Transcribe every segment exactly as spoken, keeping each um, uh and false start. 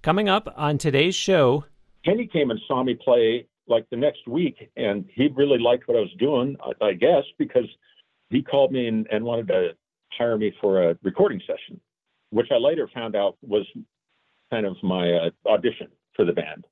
Coming up on today's show. Kenny came and saw me play like the next week, and he really liked what I was doing, I, I guess, because he called me and, and wanted to hire me for a recording session, which I later found out was kind of my uh, audition for the band.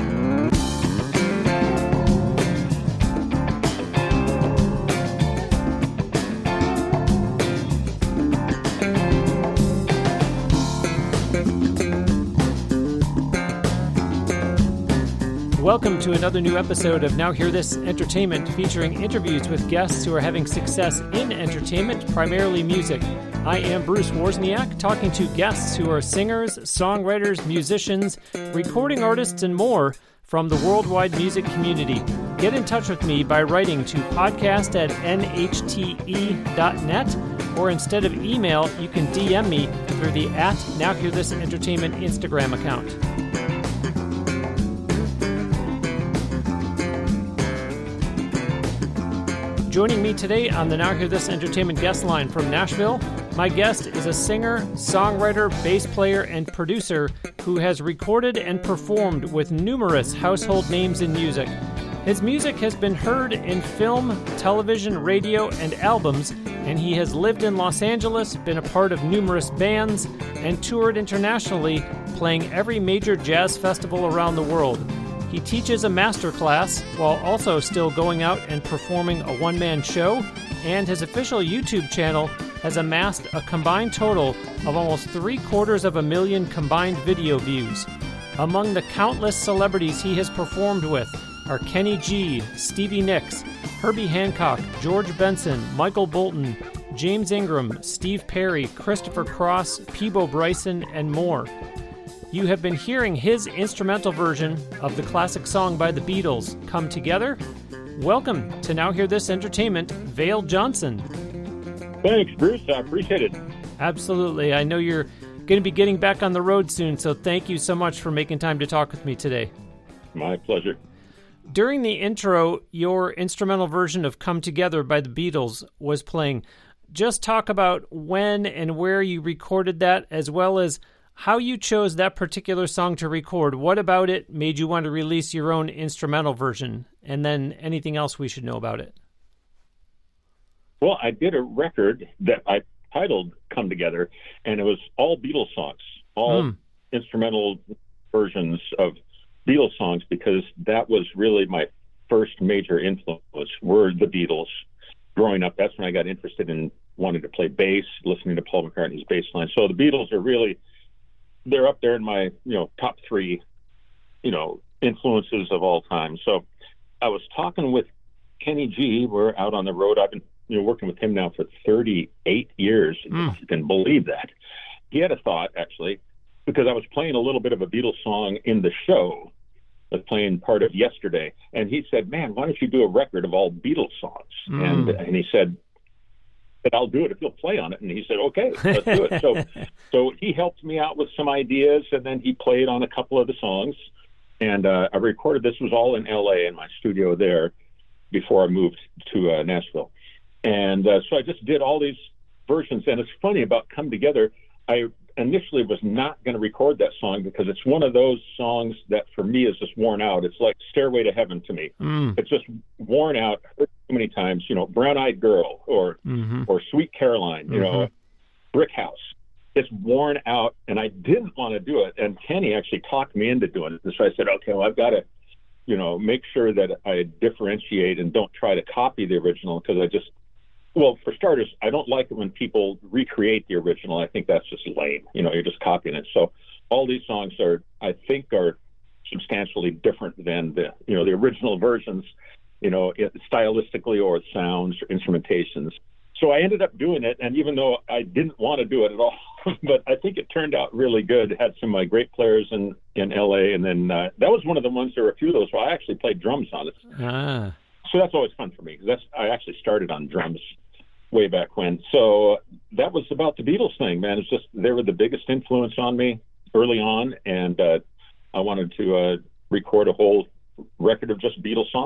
Welcome to another new episode of Now Hear This Entertainment, featuring interviews with guests who are having success in entertainment, primarily music. I am Bruce Wozniak, talking to guests who are singers, songwriters, musicians, recording artists, and more from the worldwide music community. Get in touch with me by writing to podcast at n h t e dot net, or instead of email, you can D M me through the at Now Hear This Entertainment Instagram account. Joining me today on the Now Hear This Entertainment guest line from Nashville, my guest is a singer, songwriter, bass player, and producer who has recorded and performed with numerous household names in music. His music has been heard in film, television, radio, and albums, and he has lived in Los Angeles, been a part of numerous bands, and toured internationally, playing every major jazz festival around the world. He teaches a master class while also still going out and performing a one-man show, and his official YouTube channel has amassed a combined total of almost three quarters of a million combined video views. Among the countless celebrities he has performed with are Kenny G, Stevie Nicks, Herbie Hancock, George Benson, Michael Bolton, James Ingram, Steve Perry, Christopher Cross, Peabo Bryson, and more. You have been hearing his instrumental version of the classic song by the Beatles, Come Together. Welcome to Now Hear This Entertainment, Vale Johnson. Thanks, Bruce. I appreciate it. Absolutely. I know you're going to be getting back on the road soon, so thank you so much for making time to talk with me today. My pleasure. During the intro, your instrumental version of Come Together by the Beatles was playing. Just talk about when and where you recorded that, as well as how you chose that particular song to record. What about it made you want to release your own instrumental version? And then anything else we should know about it? Well, I did a record that I titled Come Together, and it was all Beatles songs, all mm. instrumental versions of Beatles songs, because that was really my first major influence, were the Beatles. Growing up, that's when I got interested in wanting to play bass, listening to Paul McCartney's bass line. So the Beatles are really... they're up there in my, you know, top three, you know, influences of all time. So I was talking with Kenny G. We're out on the road. I've been, you know, working with him now for thirty-eight years. Mm. You can believe that. He had a thought, actually, because I was playing a little bit of a Beatles song in the show. I was playing part of Yesterday. And he said, man, why don't you do a record of all Beatles songs? Mm. And, and he said, but I'll do it if you'll play on it. And he said, okay, let's do it. So so he helped me out with some ideas, and then he played on a couple of the songs. And uh, I recorded, this was all in L A in my studio there before I moved to uh, Nashville. And uh, so I just did all these versions. And it's funny about Come Together, I initially was not going to record that song because it's one of those songs that for me is just worn out. It's like Stairway to Heaven to me. Mm. It's just worn out too many times, you know, Brown Eyed Girl or mm-hmm. or Sweet Caroline, you mm-hmm. know, Brick House. It's worn out, and I didn't want to do it. And Kenny actually talked me into doing it. So I said, okay, well, I've got to, you know, make sure that I differentiate and don't try to copy the original, because I just, well, for starters, I don't like it when people recreate the original. I think that's just lame. You know, you're just copying it. So all these songs are, I think, are substantially different than the, you know, the original versions, you know, stylistically or sounds or instrumentations. So I ended up doing it, and even though I didn't want to do it at all, but I think it turned out really good. It had some uh, great players in, in L A, and then uh, that was one of the ones, there were a few of those where I actually played drums on it. Ah. So that's always fun for me, because that's I actually started on drums way back when. So that was about the Beatles thing, man. It's just, they were the biggest influence on me early on, and uh, I wanted to uh, record a whole record of just Beatles songs.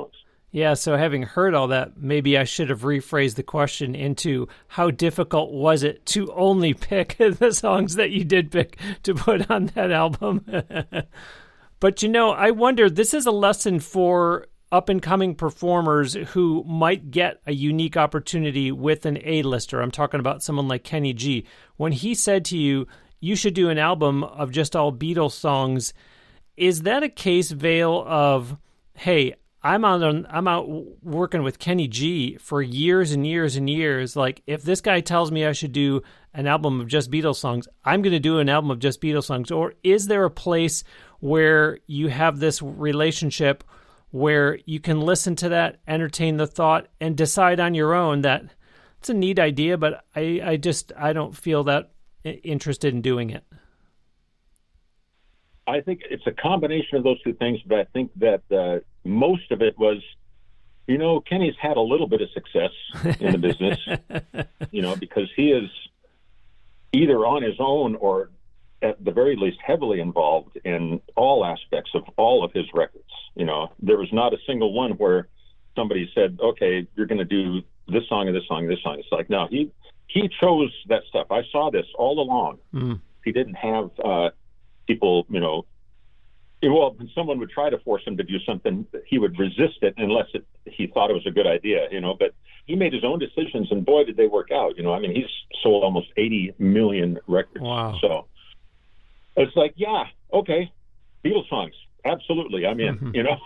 Yeah, so having heard all that, maybe I should have rephrased the question into how difficult was it to only pick the songs that you did pick to put on that album? But, you know, I wonder, this is a lesson for up-and-coming performers who might get a unique opportunity with an A-lister. I'm talking about someone like Kenny G. When he said to you, you should do an album of just all Beatles songs, is that a case, Vail, of, hey, I'm out on, I'm out working with Kenny G for years and years and years. Like, if this guy tells me I should do an album of just Beatles songs, I'm going to do an album of just Beatles songs? Or is there a place where you have this relationship where you can listen to that, entertain the thought, and decide on your own that it's a neat idea, but I, I just, I don't feel that interested in doing it? I think it's a combination of those two things, but I think that uh, most of it was, you know, Kenny's had a little bit of success in the business, you know, because he is either on his own or at the very least heavily involved in all aspects of all of his records. You know, there was not a single one where somebody said, okay, you're going to do this song and this song and this song. It's like, no, he, he chose that stuff. I saw this all along. Mm. He didn't have, uh, people, you know, well, when someone would try to force him to do something, he would resist it unless it, he thought it was a good idea, you know, but he made his own decisions, and boy, did they work out. You know, I mean, he's sold almost eighty million records. Wow. So it's like, yeah, okay, Beatles songs, absolutely. I mean, mm-hmm. you know,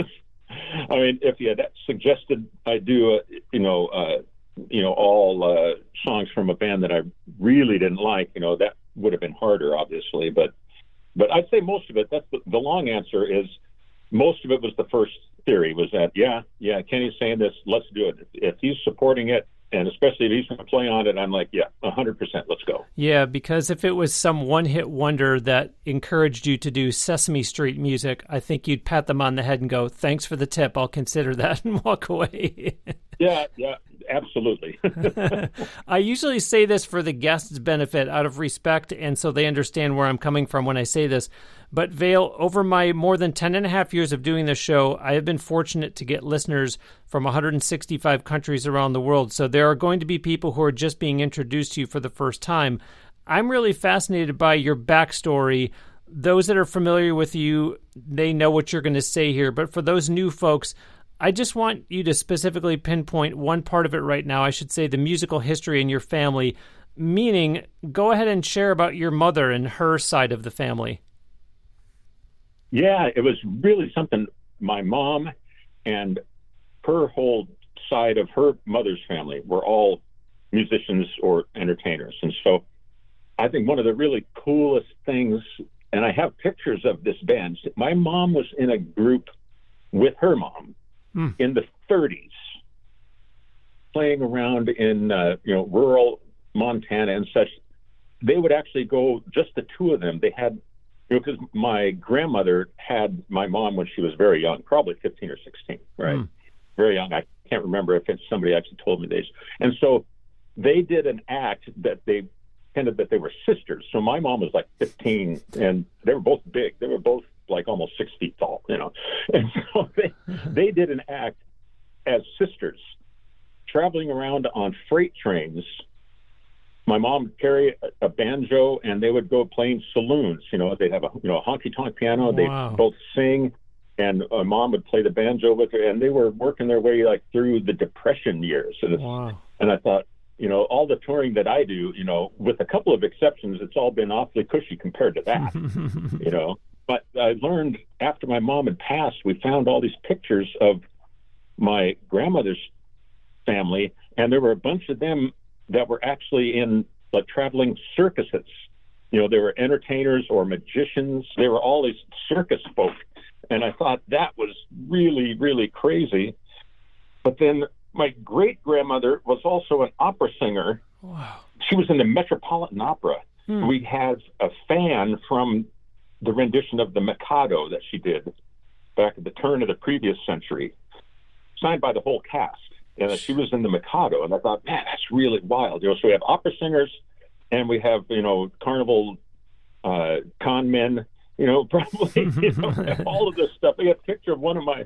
I mean, if you had suggested I do, uh, you know, uh, you know, all uh, songs from a band that I really didn't like, you know, that would have been harder, obviously, but But I'd say most of it, that's the, the long answer is most of it was the first theory was that, yeah, yeah, Kenny's saying this, let's do it. If he's supporting it, and especially if he's going to play on it, I'm like, yeah, one hundred percent, let's go. Yeah, because if it was some one-hit wonder that encouraged you to do Sesame Street music, I think you'd pat them on the head and go, thanks for the tip, I'll consider that, and walk away. yeah, yeah. Absolutely. I usually say this for the guests' benefit out of respect, and so they understand where I'm coming from when I say this. But Vail, over my more than ten and a half years of doing this show, I have been fortunate to get listeners from one hundred sixty-five countries around the world. So there are going to be people who are just being introduced to you for the first time. I'm really fascinated by your backstory. Those that are familiar with you, they know what you're going to say here. But for those new folks, I just want you to specifically pinpoint one part of it right now. I should say the musical history in your family, meaning go ahead and share about your mother and her side of the family. Yeah, it was really something. My mom and her whole side of her mother's family were all musicians or entertainers. And so I think one of the really coolest things, and I have pictures of this band, my mom was in a group with her mom Mm. in the thirties, playing around in uh, you know rural Montana and such. They would actually go, just the two of them. They had, you know, because my grandmother had my mom when she was very young, probably fifteen or sixteen, right? Mm. Very young. I can't remember if it's somebody actually told me this. And so they did an act that they pretended that they were sisters. So my mom was like fifteen, and they were both big. They were both like almost six feet tall, you know. And so they, they did an act as sisters, traveling around on freight trains. My mom would carry a, a banjo, and they would go playing saloons. You know, they'd have a you know a honky-tonk piano. Wow. They'd both sing, and uh, mom would play the banjo with her, and they were working their way like through the Depression years. And, wow. and I thought, you know, all the touring that I do, you know, with a couple of exceptions, it's all been awfully cushy compared to that, you know. But I learned after my mom had passed, we found all these pictures of my grandmother's family, and there were a bunch of them that were actually in like traveling circuses. You know, they were entertainers or magicians. They were all these circus folk. And I thought that was really, really crazy. But then my great-grandmother was also an opera singer. Wow. She was in the Metropolitan Opera. Hmm. We had a fan from the rendition of the Mikado that she did back at the turn of the previous century, signed by the whole cast. And she was in the Mikado. And I thought, man, that's really wild. You know, so we have opera singers, and we have, you know, carnival uh, con men, you know, probably, you know, all of this stuff. I got a picture of one of my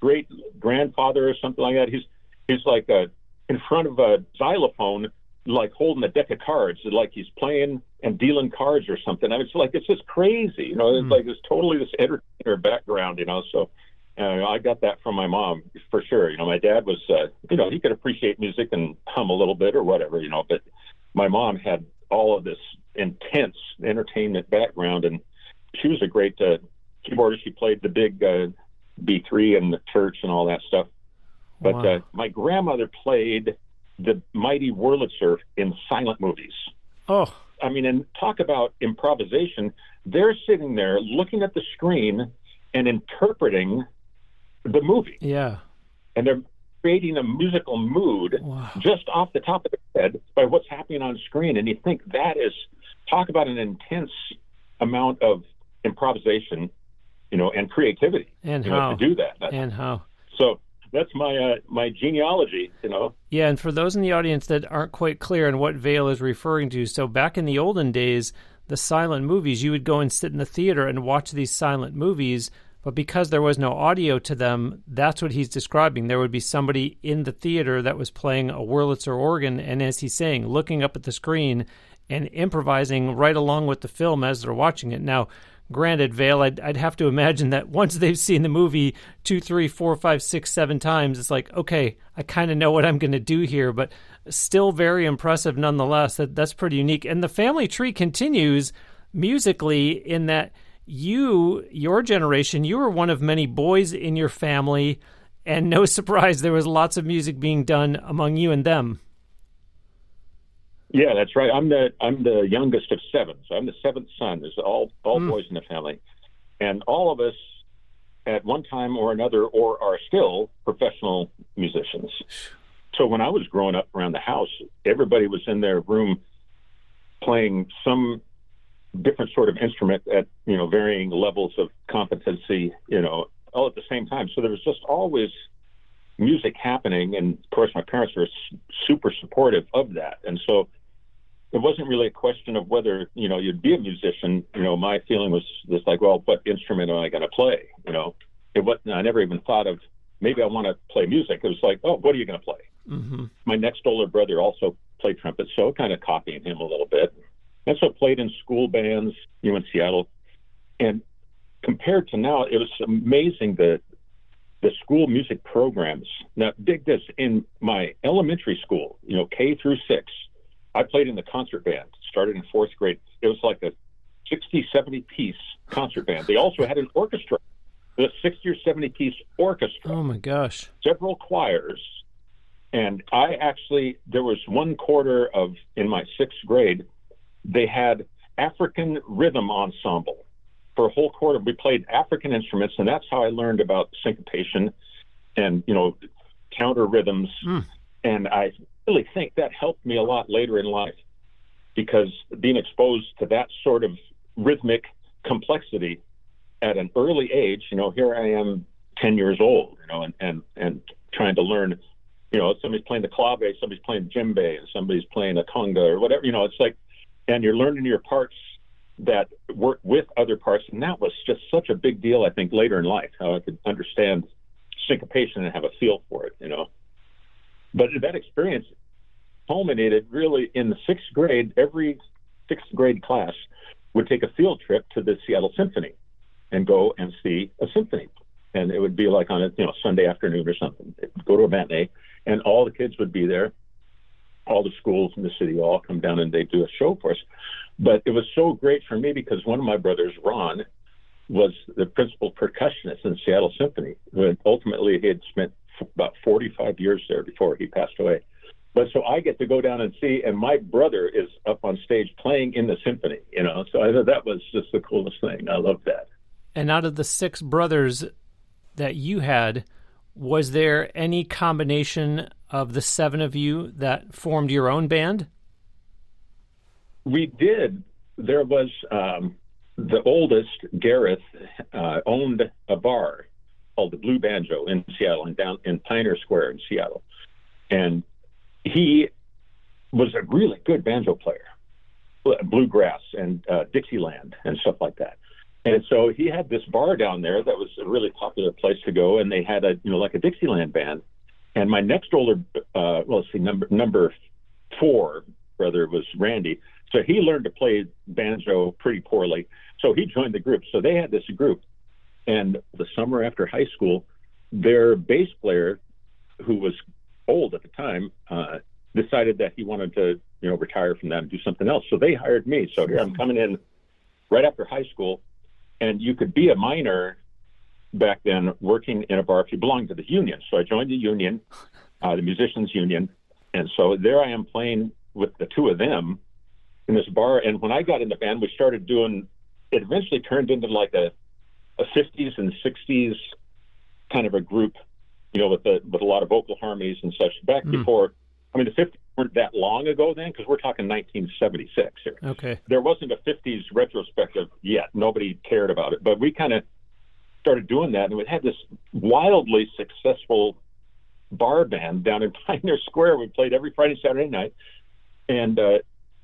great grandfather or something like that. He's he's like a, in front of a xylophone, like holding a deck of cards, like he's playing and dealing cards or something. And it's like, it's just crazy, you know, it's mm. like, it's totally this entertainer background, you know, so uh, I got that from my mom for sure. You know, my dad was, uh, you know, he could appreciate music and hum a little bit or whatever, you know, but my mom had all of this intense entertainment background, and she was a great uh, keyboardist. She played the big uh, B three in the church and all that stuff. But wow. uh, my grandmother played the mighty Wurlitzer in silent movies. Oh, I mean, and talk about improvisation. They're sitting there looking at the screen and interpreting the movie. Yeah. And they're creating a musical mood wow. just off the top of their head by what's happening on screen. And you think that is, talk about an intense amount of improvisation, you know, and creativity. And you how. know, to do that. That's, and how. So that's my uh, my genealogy, you know. Yeah, and for those in the audience that aren't quite clear on what Vail is referring to, so back in the olden days, the silent movies, you would go and sit in the theater and watch these silent movies, but because there was no audio to them, that's what he's describing. There would be somebody in the theater that was playing a Wurlitzer organ, and as he's saying, looking up at the screen and improvising right along with the film as they're watching it. Now, granted, Vail, I'd, I'd have to imagine that once they've seen the movie two, three, four, five, six, seven times, it's like, okay, I kind of know what I'm going to do here, but still very impressive nonetheless. That That's pretty unique. And the family tree continues musically in that you, your generation, you were one of many boys in your family, and no surprise, there was lots of music being done among you and them. Yeah, that's right. I'm the I'm the youngest of seven, so I'm the seventh son. There's all all mm. boys in the family, and all of us at one time or another, or are still professional musicians. So when I was growing up around the house, everybody was in their room playing some different sort of instrument at, you know, varying levels of competency, you know, all at the same time. So there was just always music happening, and of course my parents were super supportive of that, and so it wasn't really a question of whether, you know, you'd be a musician. You know, my feeling was just like, well, what instrument am I going to play? You know, it wasn't, I never even thought of, maybe I want to play music. It was like, oh, what are you going to play? Mm-hmm. My next older brother also played trumpet, so kind of copying him a little bit. And so played in school bands, you know, in Seattle. And compared to now, it was amazing the the school music programs. Now, dig this, in my elementary school, you know, K through six, I played in the concert band, started in fourth grade. It was like a sixty, seventy piece concert band. They also had an orchestra, a sixty or seventy piece orchestra. Oh my gosh. Several choirs. And I actually, there was one quarter of, in my sixth grade, they had African rhythm ensemble. For a whole quarter, we played African instruments, and that's how I learned about syncopation and, you know, counter rhythms. Mm. And I really think that helped me a lot later in life, because being exposed to that sort of rhythmic complexity at an early age, you know, here I am ten years old, you know, and, and, and trying to learn, you know, somebody's playing the clave, somebody's playing djembe, and somebody's playing a conga or whatever, you know, it's like, and you're learning your parts that work with other parts. And that was just such a big deal, I think, later in life, how I could understand syncopation and have a feel for it, you know. But that experience culminated really in the sixth grade. Every sixth grade class would take a field trip to the Seattle Symphony and go and see a symphony. And it would be like on a, you know, Sunday afternoon or something. They'd go to a matinee, and all the kids would be there. All the schools in the city all come down and they do a show for us. But it was so great for me because one of my brothers, Ron, was the principal percussionist in Seattle Symphony. But ultimately, he had spent about forty-five years there before he passed away. But so I get to go down and see, and my brother is up on stage playing in the symphony, you know. So I thought that was just the coolest thing. I love that. And out of the six brothers that you had, was there any combination of the seven of you that formed your own band? We did. There was um, the oldest, Gareth, uh, owned a bar called the Blue Banjo in Seattle, and down in Pioneer Square in Seattle. And he was a really good banjo player, bluegrass and uh, Dixieland and stuff like that. And so he had this bar down there that was a really popular place to go, and they had a, you know, like a Dixieland band. And my next older, uh, well, let's see, number number four brother was Randy. So he learned to play banjo pretty poorly. So he joined the group. So they had this group. And the summer after high school, their bass player, who was old at the time, uh, decided that he wanted to, you know, retire from that and do something else. So they hired me. So here I'm coming in right after high school. And you could be a minor back then working in a bar if you belonged to the union. So I joined the union, uh, the musicians union. And so there I am playing with the two of them in this bar. And when I got in the band, we started doing, it eventually turned into like a, a fifties and sixties kind of a group, you know, with a, with a lot of vocal harmonies and such. Back mm. before, I mean, the fifties weren't that long ago then, because we're talking nineteen seventy-six here. Okay. There wasn't a fifties retrospective yet. Nobody cared about it. But we kind of started doing that, and we had this wildly successful bar band down in Pioneer Square. We played every Friday, Saturday night. And uh,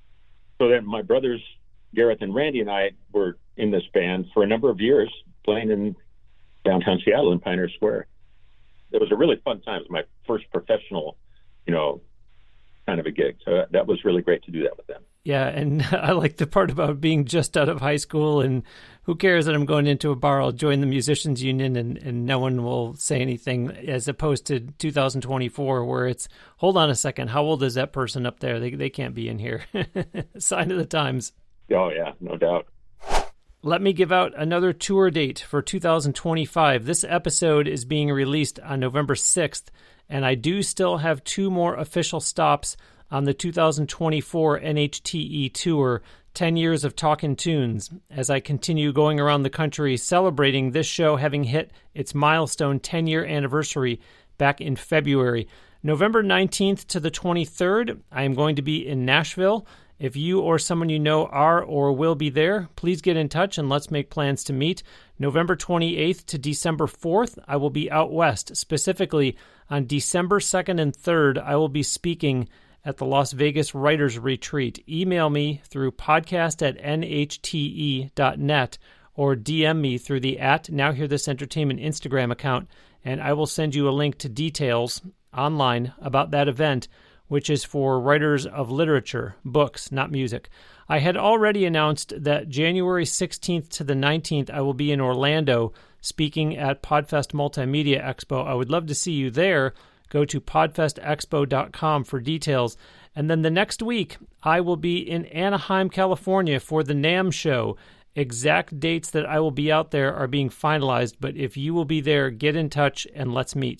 so then my brothers, Gareth and Randy, and I were in this band for a number of years, playing in downtown Seattle in Pioneer Square. It was a really fun time. It was my first professional, you know, kind of a gig. So that was really great to do that with them. Yeah, and I like the part about being just out of high school and who cares that I'm going into a bar, I'll join the musicians union and, and no one will say anything, as opposed to two thousand twenty-four where it's, hold on a second, how old is that person up there? They they can't be in here. Sign of the times. Oh, yeah, no doubt. Let me give out another tour date for two thousand twenty-five. This episode is being released on November sixth, and I do still have two more official stops on the two thousand twenty-four N H T E tour, ten years of Talkin' Tunes, as I continue going around the country celebrating this show having hit its milestone ten-year anniversary back in February. November nineteenth to the twenty-third, I am going to be in Nashville. If you or someone you know are or will be there, please get in touch and let's make plans to meet. November twenty-eighth to December fourth, I will be out west. Specifically, on December second and third, I will be speaking at the Las Vegas Writers Retreat. Email me through podcast at n h t e dot net or D M me through the at Now Hear This Entertainment Instagram account, and I will send you a link to details online about that event, which is for writers of literature, books, not music. I had already announced that January sixteenth to the nineteenth, I will be in Orlando speaking at Podfest Multimedia Expo. I would love to see you there. Go to podfest expo dot com for details. And then the next week, I will be in Anaheim, California for the NAMM show. Exact dates that I will be out there are being finalized, but if you will be there, get in touch and let's meet.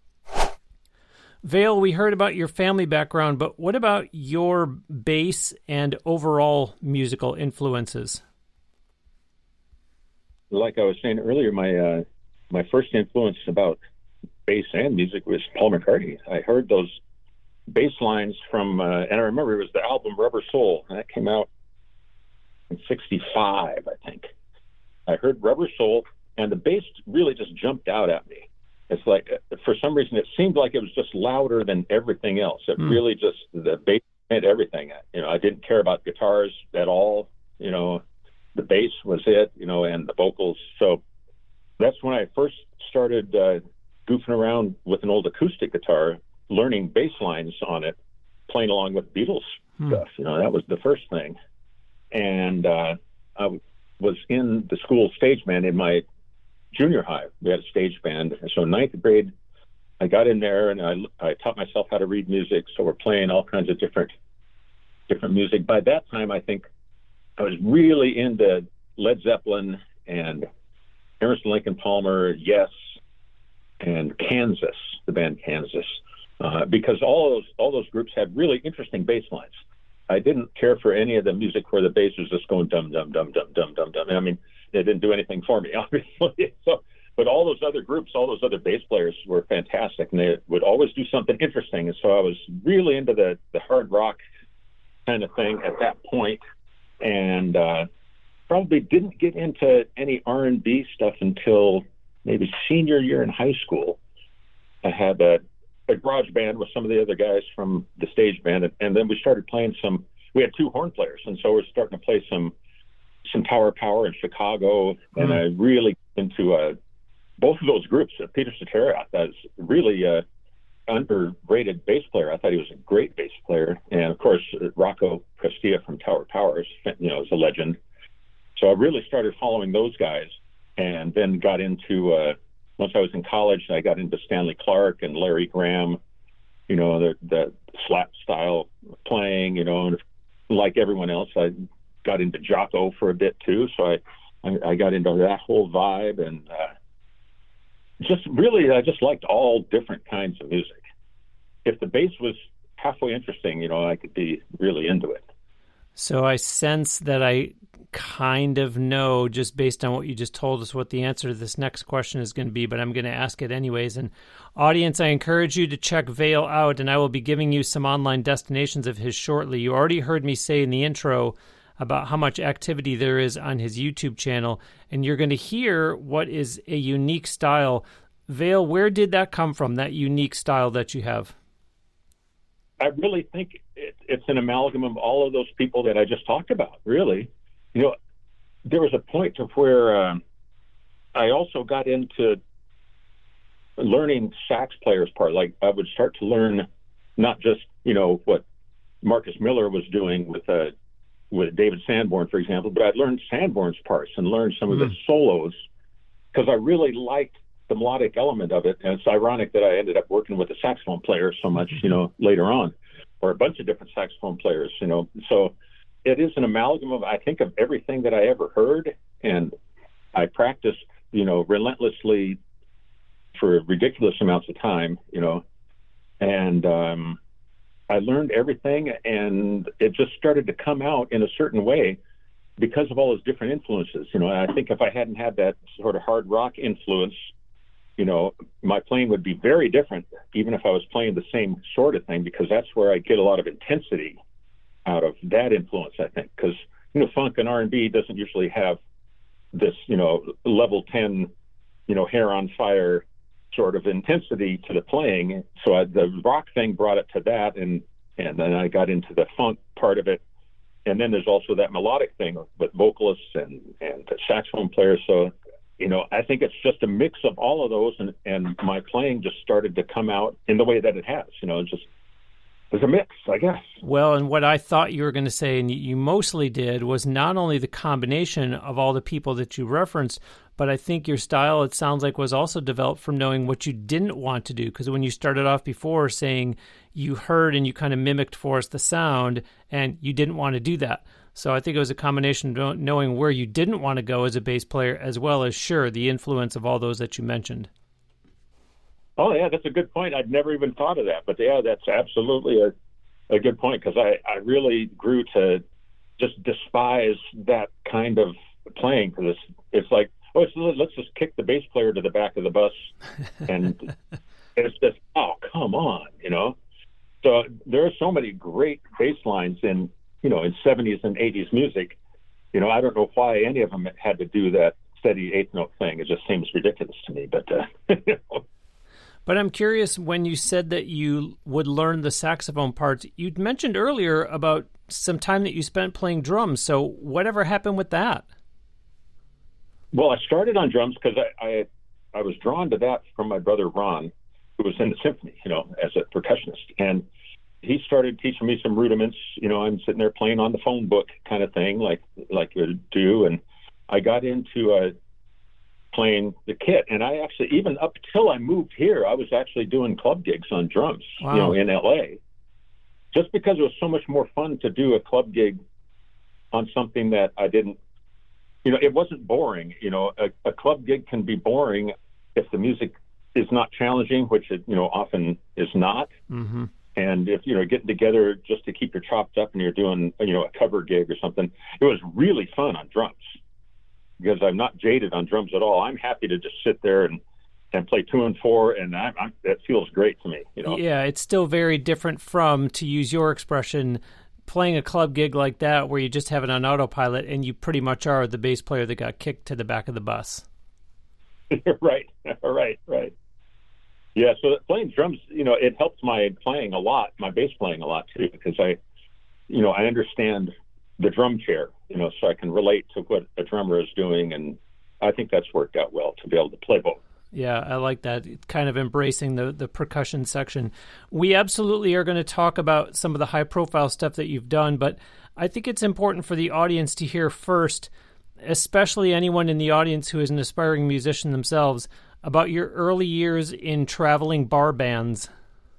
Vale, we heard about your family background, but what about your bass and overall musical influences? Like I was saying earlier, my uh, my first influence about bass and music was Paul McCartney. I heard those bass lines from, uh, and I remember it was the album Rubber Soul, and that came out in sixty-five, I think. I heard Rubber Soul, and the bass really just jumped out at me. It's like, for some reason, it seemed like it was just louder than everything else. It mm. really just, the bass meant everything. You know, I didn't care about guitars at all. You know, the bass was it, you know, and the vocals. So that's when I first started uh, goofing around with an old acoustic guitar, learning bass lines on it, playing along with Beatles mm. stuff. You know, that was the first thing. And uh, I was in the school stage band in my junior high. We had a stage band. And so ninth grade, I got in there and I, I taught myself how to read music. So we're playing all kinds of different, different music. By that time, I think I was really into Led Zeppelin and Emerson, Lake and Palmer, Yes, and Kansas, the band Kansas, uh, because all those, all those groups had really interesting bass lines. I didn't care for any of the music where the bass was just going dum, dum, dum, dum, dum, dum, dum. I mean, it didn't do anything for me, obviously. So, but all those other groups, all those other bass players were fantastic, and they would always do something interesting. And so I was really into the, the hard rock kind of thing at that point, and uh, probably didn't get into any R and B stuff until maybe senior year in high school. I had a, a garage band with some of the other guys from the stage band, and, and then we started playing some. We had two horn players, and so we're starting to play some some Tower Power in Chicago, mm. and I really into uh, both of those groups. Uh, Peter Cetera, I thought, is really a underrated bass player. I thought he was a great bass player, and of course, uh, Rocco Prestia from Tower Power, you know, is a legend. So I really started following those guys, and then got into. Uh, once I was in college, I got into Stanley Clarke and Larry Graham. You know, the the slap style playing. You know, and like everyone else, I got into Jaco for a bit too. So I I, I got into that whole vibe, and uh, just really, I just liked all different kinds of music. If the bass was halfway interesting, you know, I could be really into it. So I sense that I kind of know, just based on what you just told us, what the answer to this next question is going to be, but I'm going to ask it anyways. And audience, I encourage you to check Vail out, and I will be giving you some online destinations of his shortly. You already heard me say in the intro about how much activity there is on his YouTube channel, and you're going to hear what is a unique style. Vail, where did that come from, that unique style that you have? I really think it, it's an amalgam of all of those people that I just talked about, really. You know, there was a point of where um, I also got into learning sax players part. Like I would start to learn not just, you know, what Marcus Miller was doing with uh, with David Sanborn, for example, but I'd learned Sanborn's parts and learned some mm. of his solos because I really liked the melodic element of it. And it's ironic that I ended up working with a saxophone player so much, you know, later on, or a bunch of different saxophone players, you know. So it is an amalgam of, I think, of everything that I ever heard. And I practiced, you know, relentlessly for ridiculous amounts of time, you know, and um, I learned everything, and it just started to come out in a certain way because of all those different influences. You know, I think if I hadn't had that sort of hard rock influence, you know, my playing would be very different, even if I was playing the same sort of thing, because that's where I get a lot of intensity out of that influence, I think. Because, you know, funk and R and B doesn't usually have this, you know, level ten, you know, hair on fire sort of intensity to the playing. So I, the rock thing brought it to that, and and then I got into the funk part of it. And then there's also that melodic thing with vocalists and, and saxophone players. So, you know, I think it's just a mix of all of those, and, and my playing just started to come out in the way that it has. You know, it's just there's a mix, I guess. Well, and what I thought you were going to say, and you mostly did, was not only the combination of all the people that you referenced, but I think your style, it sounds like, was also developed from knowing what you didn't want to do. Because when you started off before saying you heard and you kind of mimicked for us the sound, and you didn't want to do that. So I think it was a combination of knowing where you didn't want to go as a bass player, as well as, sure, the influence of all those that you mentioned. Oh, yeah, that's a good point. I'd never even thought of that. But, yeah, that's absolutely a, a good point, because I, I really grew to just despise that kind of playing, because it's, it's like, oh, so let's just kick the bass player to the back of the bus. And it's just, oh, come on, you know. So there are so many great bass lines in, you know, in seventies and eighties music. You know, I don't know why any of them had to do that steady eighth note thing. It just seems ridiculous to me. But, uh, you know. But I'm curious, when you said that you would learn the saxophone parts, you'd mentioned earlier about some time that you spent playing drums. So whatever happened with that? Well, I started on drums because I, I I was drawn to that from my brother Ron, who was in the symphony, you know, as a percussionist. And he started teaching me some rudiments. You know, I'm sitting there playing on the phone book kind of thing, like like you would do. And I got into uh, playing the kit. And I actually, even up till I moved here, I was actually doing club gigs on drums, wow. you know, in L A, just because it was so much more fun to do a club gig on something that I didn't, you know, it wasn't boring. You know, a, a club gig can be boring if the music is not challenging, which it, you know, often is not. Mm-hmm. And if, you know, getting together just to keep your chops up and you're doing, you know, a cover gig or something, it was really fun on drums, because I'm not jaded on drums at all. I'm happy to just sit there and, and play two and four, and I, I, that feels great to me, you know. Yeah, it's still very different from, to use your expression, playing a club gig like that where you just have it on autopilot and you pretty much are the bass player that got kicked to the back of the bus. Right, right, right. Yeah, so playing drums, you know, it helps my playing a lot, my bass playing a lot too, because I, you know, I understand the drum chair, you know, so I can relate to what a drummer is doing, and I think that's worked out well to be able to play both. Yeah, I like that, kind of embracing the, the percussion section. We absolutely are going to talk about some of the high-profile stuff that you've done, but I think it's important for the audience to hear first, especially anyone in the audience who is an aspiring musician themselves, about your early years in traveling bar bands.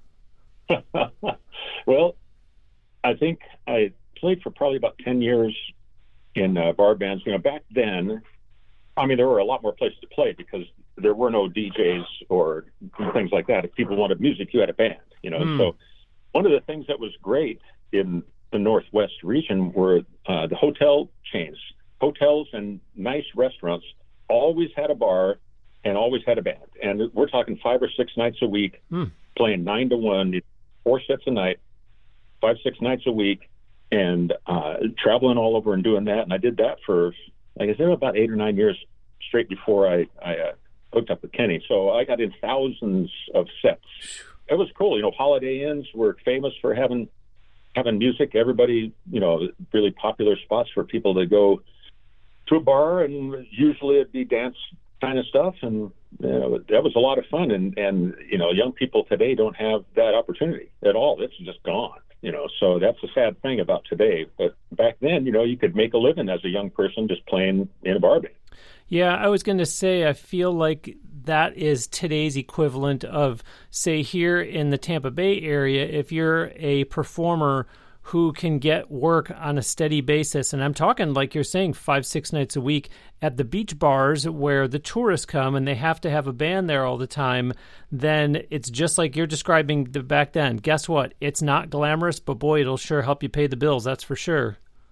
Well, I think I played for probably about ten years in uh, bar bands. You know, back then, I mean, there were a lot more places to play because there were no D Js or things like that. If people wanted music, you had a band, you know. Mm. So one of the things that was great in the Northwest region were uh, the hotel chains. Hotels and nice restaurants always had a bar and always had a band. And we're talking five or six nights a week, mm. playing nine to one, four sets a night, five, six nights a week, and uh, traveling all over and doing that. And I did that for, like I said, about eight or nine years straight before I, I uh, hooked up with Kenny. So I got in thousands of sets. It was cool. You know, Holiday Inns were famous for having having music. Everybody, you know, really popular spots for people to go to a bar, and usually it'd be dance kind of stuff. And you know, that was a lot of fun. And, and, you know, young people today don't have that opportunity at all. It's just gone, you know, so that's a sad thing about today. But back then, you know, you could make a living as a young person just playing in a bar band. Yeah, I was going to say, I feel like that is today's equivalent of, say, here in the Tampa Bay area, if you're a performer who can get work on a steady basis, and I'm talking, like you're saying, five, six nights a week at the beach bars where the tourists come and they have to have a band there all the time, then it's just like you're describing the back then. Guess what? It's not glamorous, but boy, it'll sure help you pay the bills, that's for sure.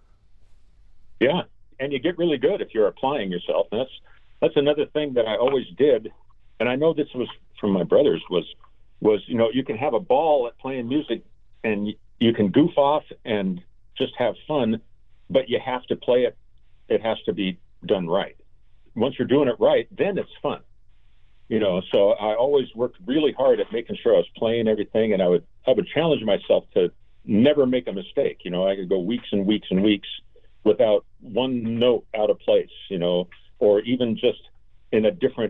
Yeah. And you get really good if you're applying yourself. And that's that's another thing that I always did. And I know this was from my brothers was, was you know, you can have a ball at playing music and you can goof off and just have fun, but you have to play it. It has to be done right. Once you're doing it right, then it's fun. You know, so I always worked really hard at making sure I was playing everything, and I would I would challenge myself to never make a mistake. You know, I could go weeks and weeks and weeks without one note out of place, you know, or even just in a different,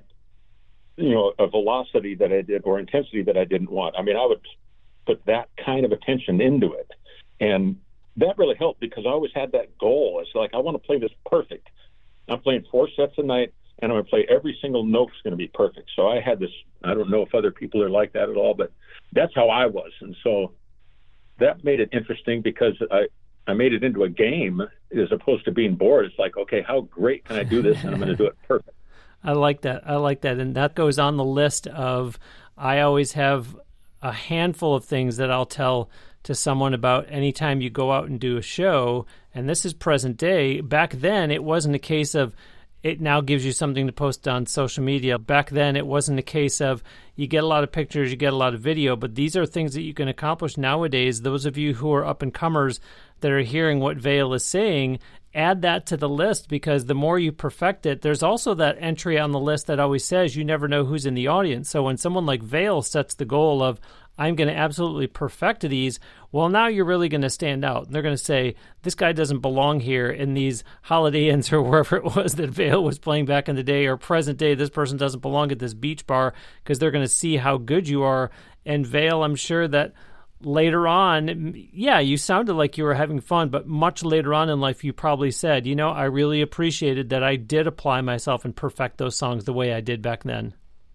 you know, a velocity that I did or intensity that I didn't want. I mean, I would put that kind of attention into it. And that really helped because I always had that goal. It's like, I want to play this perfect. I'm playing four sets a night, and I'm going to play every single note's going to be perfect. So I had this, I don't know if other people are like that at all, but that's how I was. And so that made it interesting because I, I made it into a game as opposed to being bored. It's like, okay, how great can I do this? And I'm going to do it perfect. I like that. I like that. And that goes on the list of, I always have a handful of things that I'll tell to someone about anytime you go out and do a show. And this is present day. Back then, it wasn't a case of, it now gives you something to post on social media. Back then, it wasn't a case of you get a lot of pictures, you get a lot of video, but these are things that you can accomplish nowadays. Those of you who are up-and-comers that are hearing what Vail is saying, add that to the list because the more you perfect it, there's also that entry on the list that always says you never know who's in the audience. So when someone like Vail sets the goal of, I'm going to absolutely perfect these, well, now you're really going to stand out. They're going to say, this guy doesn't belong here in these Holiday Inns or wherever it was that Vail was playing back in the day, or present day, this person doesn't belong at this beach bar, because they're going to see how good you are. And Vail, I'm sure that later on, yeah, you sounded like you were having fun, but much later on in life, you probably said, you know, I really appreciated that I did apply myself and perfect those songs the way I did back then.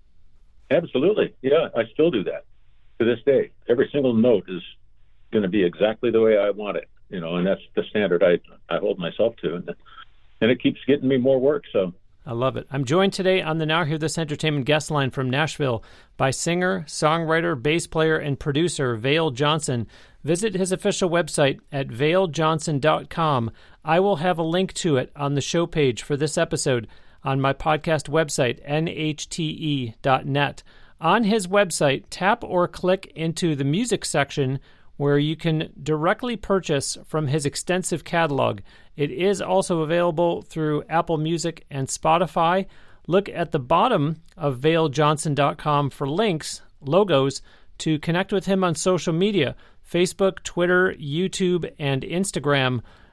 Absolutely. Yeah, I still do that. To this day, every single note is going to be exactly the way I want it, you know, and that's the standard I, I hold myself to, and, and it keeps getting me more work. So I love it. I'm joined today on the Now Hear This Entertainment guest line from Nashville by singer, songwriter, bass player, and producer Vail Johnson. Visit his official website at vail johnson dot com. I will have a link to it on the show page for this episode on my podcast website, N H T E dot net. On his website, tap or click into the music section where you can directly purchase from his extensive catalog. It is also available through Apple Music and Spotify. Look at the bottom of vail johnson dot com for links, logos, to connect with him on social media, Facebook, Twitter, YouTube, and Instagram.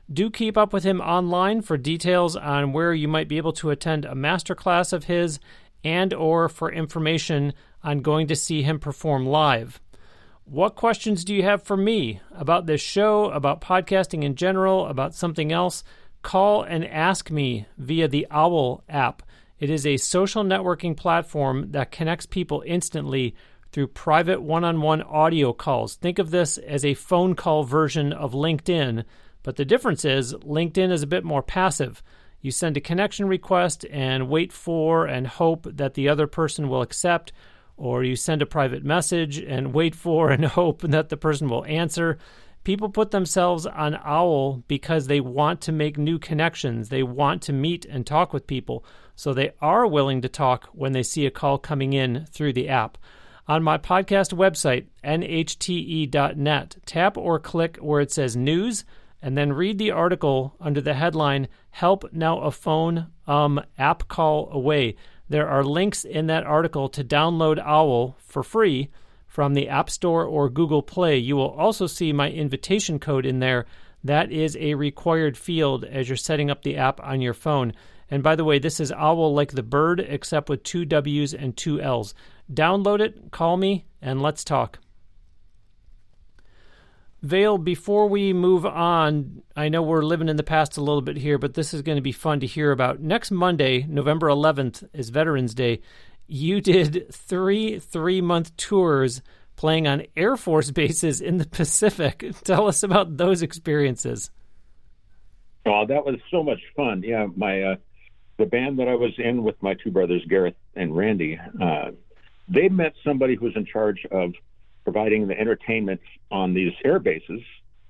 Do keep up with him online for details on where you might be able to attend a masterclass of his and or for information on going to see him perform live. What questions do you have for me about this show, about podcasting in general, about something else? Call and ask me via the Owl app. It is a social networking platform that connects people instantly through private one-on-one audio calls. Think of this as a phone call version of LinkedIn, but the difference is LinkedIn is a bit more passive. You send a connection request and wait for and hope that the other person will accept, or you send a private message and wait for and hope that the person will answer. People put themselves on Owl because they want to make new connections. They want to meet and talk with people, so they are willing to talk when they see a call coming in through the app. On my podcast website, N H T E dot net, tap or click where it says News, and then read the article under the headline, Help Now a Phone um App Call Away. There are links in that article to download Owl for free from the App Store or Google Play. You will also see my invitation code in there. That is a required field as you're setting up the app on your phone. And by the way, this is Owl like the bird, except with two W's and two L's. Download it, call me, and let's talk. Vail, before we move on, I know we're living in the past a little bit here, but this is going to be fun to hear about. Next Monday, November eleventh, is Veterans Day. You did three three-month tours playing on Air Force bases in the Pacific. Tell us about those experiences. Oh, that was so much fun. Yeah, my uh, the band that I was in with my two brothers, Gareth and Randy, uh, they met somebody who was in charge of providing the entertainment on these air bases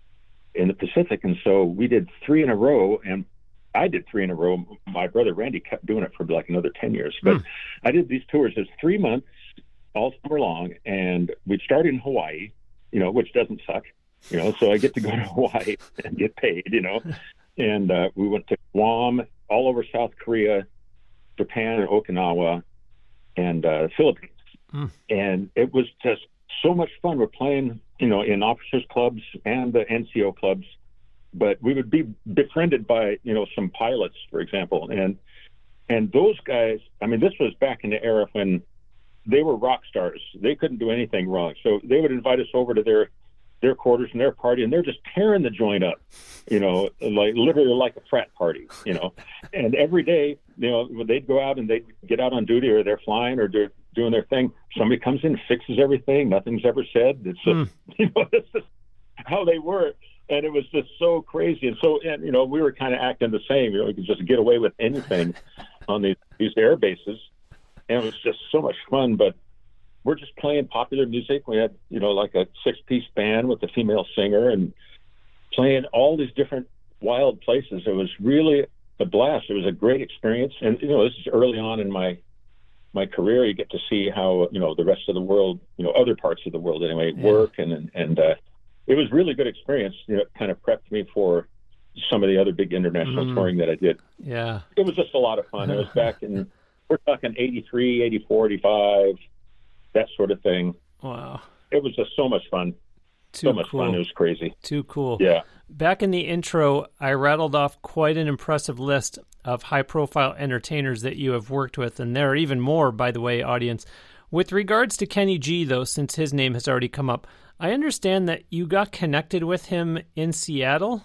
in the Pacific. And so we did three in a row, and I did three in a row. My brother Randy kept doing it for like another ten years. But mm. I did these tours. It was three months, all summer long, and we'd start in Hawaii, you know, which doesn't suck, you know, so I get to go to Hawaii and get paid, you know. And uh, we went to Guam, all over South Korea, Japan, and Okinawa, and uh, the Philippines. Mm. And it was just so much fun. We're playing, you know, in officers' clubs and the N C O clubs, but we would be befriended by, you know, some pilots, for example. And and those guys, I mean, this was back in the era when they were rock stars. They couldn't do anything wrong. So they would invite us over to their their quarters and their party, and they're just tearing the joint up, you know, like literally like a frat party, you know. And every day, you know, when they'd go out and they'd get out on duty, or they're flying, or they're doing their thing, somebody comes in, fixes everything, nothing's ever said. It's just, mm. you know, it's just how they were. And it was just so crazy. And so, and, you know, we were kind of acting the same. You know, we could just get away with anything on these, these air bases. And it was just so much fun. But we're just playing popular music. We had, you know, like a six-piece band with a female singer and playing all these different wild places. It was really a blast. It was a great experience. And, you know, this is early on in my my career. You get to see how, you know, the rest of the world, you know, other parts of the world anyway, yeah. work. And, and uh, it was really good experience. You know, it kind of prepped me for some of the other big international mm. touring that I did. Yeah. It was just a lot of fun. It was back in, we're talking eighty-three, eighty-four, eighty-five, that sort of thing. Wow. It was just so much fun. Too so much cool. fun. It was crazy. Too cool. Yeah. Back in the intro, I rattled off quite an impressive list of high-profile entertainers that you have worked with, and there are even more, by the way, audience. With regards to Kenny G, though, since his name has already come up, I understand that you got connected with him in Seattle?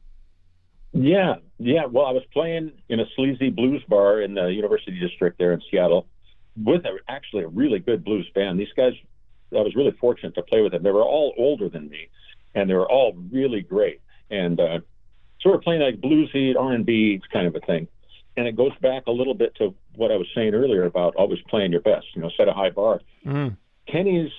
Yeah, yeah. Well, I was playing in a sleazy blues bar in the University District there in Seattle with a, actually a really good blues band. These guys, I was really fortunate to play with them. They were all older than me, and they were all really great. And uh, so we're playing like bluesy R and B kind of a thing. And it goes back a little bit to what I was saying earlier about always playing your best, you know, set a high bar. Mm. Kenny's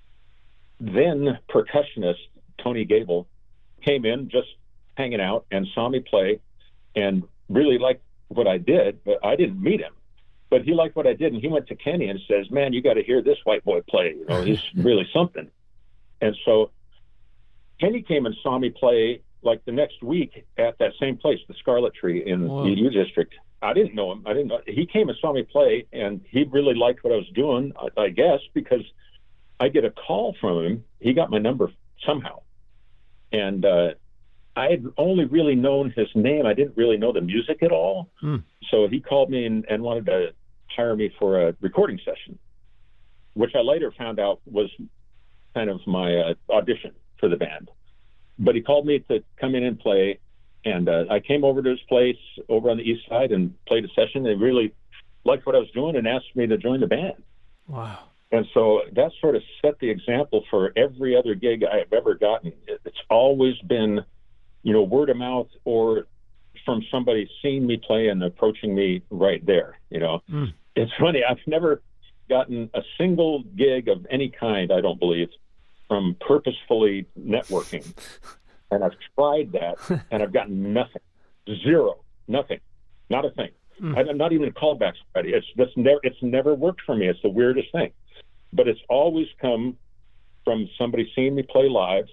then percussionist, Tony Gable, came in just hanging out and saw me play and really liked what I did, but I didn't meet him. But he liked what I did, and he went to Kenny and says, man, you got to hear this white boy play. You know, he's really something. And so Kenny came and saw me play like the next week at that same place, the Scarlet Tree in Whoa. the U District. I didn't know him. I didn't know. He came and saw me play, and he really liked what I was doing, I, I guess, because I get a call from him. He got my number somehow. And uh, I had only really known his name. I didn't really know the music at all. Mm. So he called me and, and wanted to hire me for a recording session, which I later found out was kind of my uh, audition for the band. But he called me to come in and play, and uh, I came over to his place over on the east side and played a session. They really liked what I was doing and asked me to join the band. Wow. And so that sort of set the example for every other gig I've ever gotten. It's always been, you know, word of mouth or from somebody seeing me play and approaching me right there. You know, mm. It's funny. I've never gotten a single gig of any kind, I don't believe, from purposefully networking. And I've tried that and I've gotten nothing, zero, nothing, not a thing. Mm. I'm not even a callback ready. It's just never, it's never worked for me. It's the weirdest thing, but it's always come from somebody seeing me play live.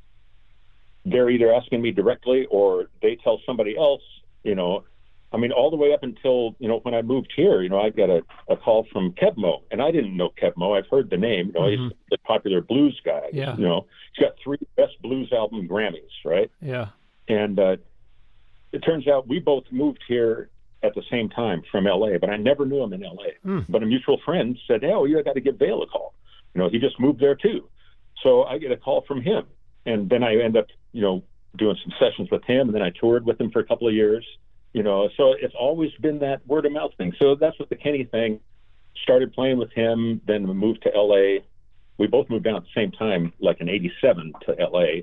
They're either asking me directly or they tell somebody else, you know, I mean, all the way up until, you know, when I moved here, you know, I got a, a call from Keb' Mo', and I didn't know Keb' Mo'. I've heard the name, you know, mm-hmm. he's a popular blues guy, yeah. you know, he's got three best blues album Grammys, right? Yeah. And uh, it turns out we both moved here at the same time from L A, but I never knew him in L A. Mm. But a mutual friend said, oh, you got to give Vail a call. You know, he just moved there too. So I get a call from him. And then I end up, you know, doing some sessions with him, and then I toured with him for a couple of years, you know. So it's always been that word of mouth thing. So that's what the Kenny thing, started playing with him, then we moved to L A. We both moved down at the same time, like in eighty-seven to L A,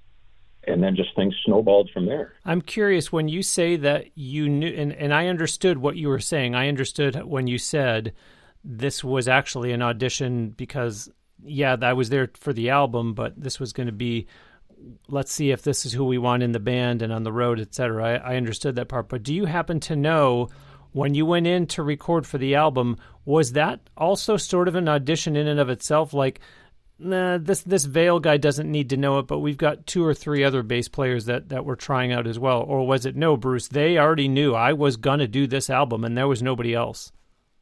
and then just things snowballed from there. I'm curious, when you say that you knew, and, and I understood what you were saying. I understood when you said this was actually an audition because, yeah, I was there for the album, but this was going to be, let's see if this is who we want in the band and on the road, et cetera. I, I understood that part. But do you happen to know, when you went in to record for the album, was that also sort of an audition in and of itself? Like, nah, this this Vail guy doesn't need to know it, but we've got two or three other bass players that, that we're trying out as well. Or was it, no, Bruce, they already knew I was going to do this album and there was nobody else?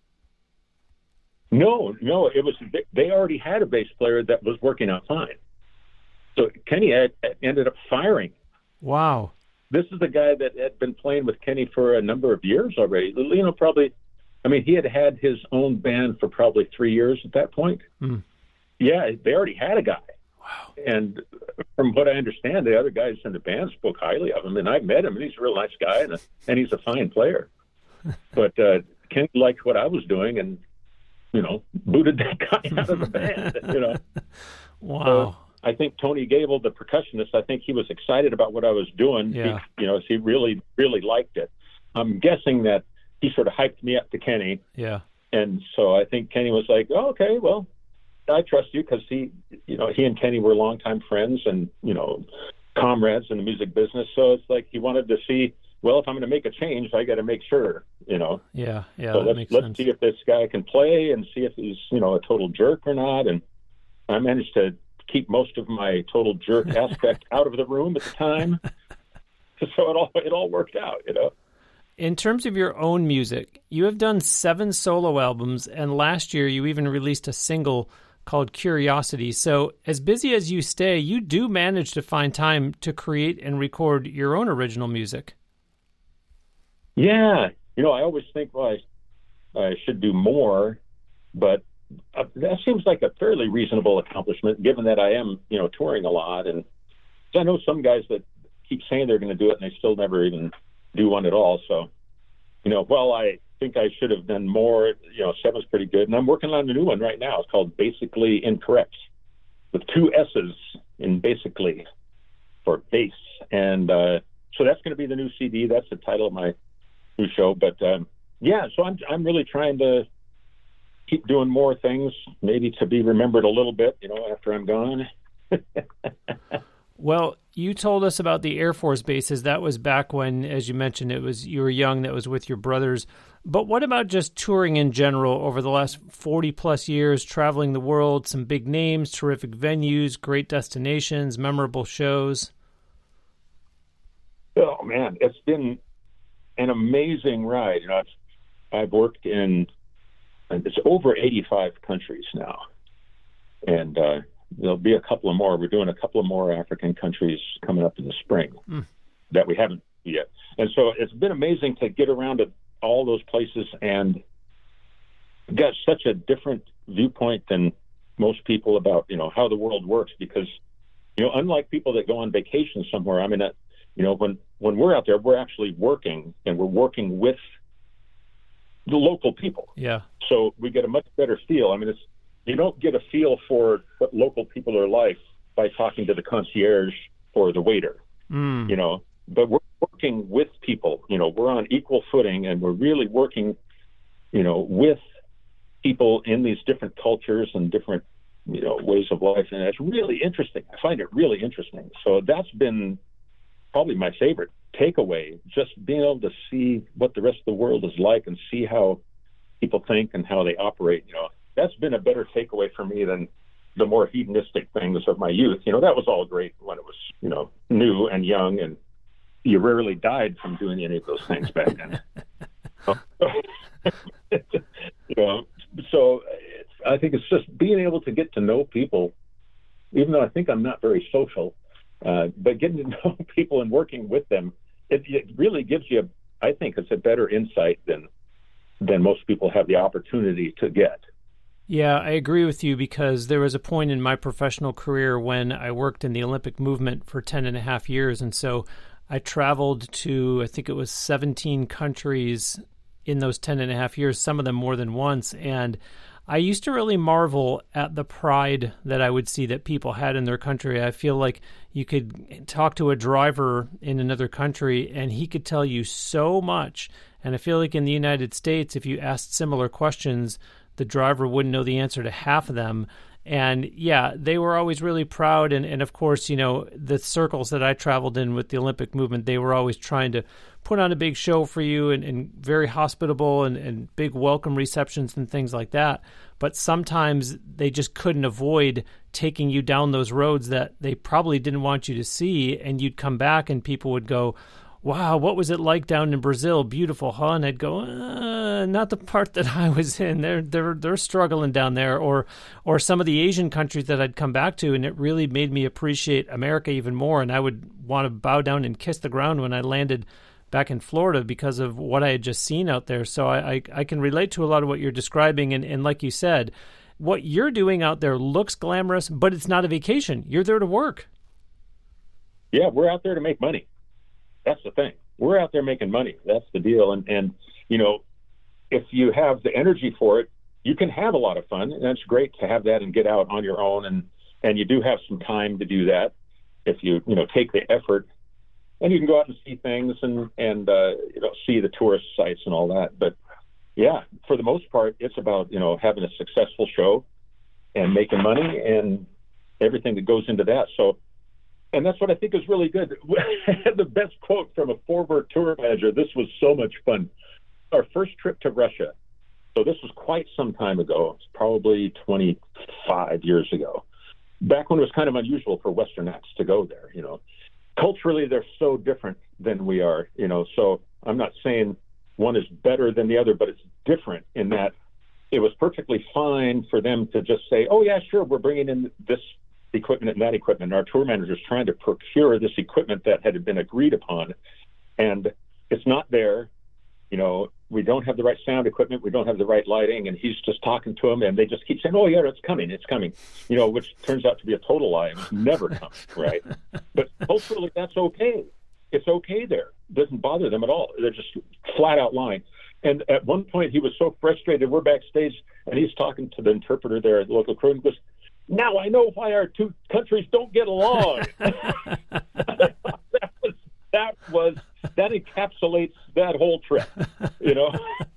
No, no, it was, they already had a bass player that was working out fine. So Kenny had, ended up firing. Wow. This is the guy that had been playing with Kenny for a number of years already. You know, probably, I mean, he had had his own band for probably three years at that point. Mm. Yeah, they already had a guy. Wow. And from what I understand, the other guys in the band spoke highly of him. And I met him, and he's a real nice guy, and, a, and he's a fine player. But uh, Kenny liked what I was doing and, you know, booted that guy out of the band, you know. Wow. So I think Tony Gable, the percussionist, I think he was excited about what I was doing. Yeah. He, you know, he really, really liked it. I'm guessing that he sort of hyped me up to Kenny. Yeah. And so I think Kenny was like, oh, okay, well, I trust you, because he, you know, he and Kenny were longtime friends and, you know, comrades in the music business. So it's like he wanted to see, well, if I'm going to make a change, I got to make sure, you know. Yeah, yeah. So that let's makes let's sense. see if this guy can play and see if he's, you know, a total jerk or not. And I managed to keep most of my total jerk aspect out of the room at the time. So it all it all worked out, you know. In terms of your own music, you have done seven solo albums, and last year you even released a single called Curiosity. So as busy as you stay, you do manage to find time to create and record your own original music. Yeah. You know, I always think, well, I, I should do more, but uh, that seems like a fairly reasonable accomplishment, given that I am, you know, touring a lot. And I know some guys that keep saying they're going to do it, and they still never even do one at all. So, you know, well, I think I should have done more. You know, seven's pretty good. And I'm working on a new one right now. It's called Basically Incorrect, with two S's in basically for bass. And uh, so that's going to be the new C D. That's the title of my new show. But um, yeah, so I'm I'm really trying to keep doing more things, maybe to be remembered a little bit, you know, after I'm gone. Well, you told us about the Air Force bases. That was back when, as you mentioned, it was you were young. That was with your brothers. But what about just touring in general over the last forty plus years, traveling the world, some big names, terrific venues, great destinations, memorable shows? Oh man, it's been an amazing ride. You know, I've, I've worked in, it's over eighty-five countries now. And uh, there'll be a couple of more. We're doing a couple of more African countries coming up in the spring mm. that we haven't yet. And so it's been amazing to get around to all those places and got such a different viewpoint than most people about, you know, how the world works, because, you know, unlike people that go on vacation somewhere, I mean, uh, you know, when, when we're out there, we're actually working, and we're working with the local people. Yeah. So we get a much better feel. I mean, it's, you don't get a feel for what local people are like by talking to the concierge or the waiter, mm. you know, but we're working with people, you know, we're on equal footing, and we're really working, you know, with people in these different cultures and different, you know, ways of life. And it's really interesting. I find it really interesting. So that's been probably my favorite takeaway, just being able to see what the rest of the world is like and see how people think and how they operate. You know, that's been a better takeaway for me than the more hedonistic things of my youth. You know, that was all great when it was, you know, new and young, and you rarely died from doing any of those things back then. You know, so it's, I think it's just being able to get to know people, even though I think I'm not very social, uh, but getting to know people and working with them, it, it really gives you, I think it's a better insight than than most people have the opportunity to get. Yeah, I agree with you, because there was a point in my professional career when I worked in the Olympic movement for ten and a half years. And so I traveled to, I think it was seventeen countries in those ten and a half years, some of them more than once. And I used to really marvel at the pride that I would see that people had in their country. I feel like you could talk to a driver in another country and he could tell you so much. And I feel like in the United States, if you asked similar questions, the driver wouldn't know the answer to half of them. And yeah, they were always really proud. And, and of course, you know, the circles that I traveled in with the Olympic movement, they were always trying to put on a big show for you, and, and very hospitable, and, and big welcome receptions and things like that. But sometimes they just couldn't avoid taking you down those roads that they probably didn't want you to see. And you'd come back and people would go, wow, what was it like down in Brazil? Beautiful, huh? And I'd go, uh, not the part that I was in. They're they're they're struggling down there. Or or some of the Asian countries that I'd come back to, and it really made me appreciate America even more. And I would want to bow down and kiss the ground when I landed back in Florida because of what I had just seen out there. So I I, I can relate to a lot of what you're describing. And, and like you said, what you're doing out there looks glamorous, but it's not a vacation. You're there to work. Yeah, we're out there to make money. That's the thing. We're out there making money. That's the deal. And, and, you know, if you have the energy for it, you can have a lot of fun. And that's great to have that and get out on your own. And, and you do have some time to do that if you, you know, take the effort. And you can go out and see things and, and uh, you know, see the tourist sites and all that. But, yeah, for the most part, it's about, you know, having a successful show and making money and everything that goes into that. So, and that's what I think is really good. I had the best quote from a former tour manager. This was so much fun. Our first trip to Russia. So this was quite some time ago. It's probably twenty-five years ago. Back when it was kind of unusual for Western acts to go there, you know. Culturally, they're so different than we are, you know. So I'm not saying one is better than the other, but it's different in that it was perfectly fine for them to just say, oh, yeah, sure, we're bringing in this equipment and that equipment. Our tour manager's trying to procure this equipment that had been agreed upon, and it's not there. You know, we don't have the right sound equipment, we don't have the right lighting, and he's just talking to them, and they just keep saying, oh yeah, it's coming, it's coming, you know, which turns out to be a total lie. It's never coming, right? But culturally, that's okay. It's okay there. It doesn't bother them at all. They're just flat out lying. And at one point, he was so frustrated. We're backstage, and he's talking to the interpreter there at the local crew, and he goes, now I know why our two countries don't get along. that was that was that encapsulates that whole trip, you know.